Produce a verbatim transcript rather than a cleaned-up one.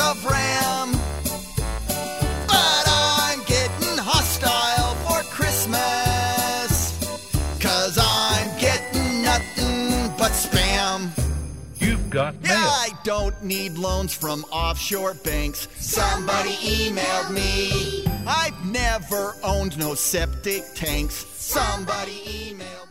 of RAM. But I'm getting hostile for Christmas, 'cause I'm getting nothing but spam. You've got mail. Yeah, I don't need loans from offshore banks. Somebody emailed me. I've never owned no septic tanks. Somebody emailed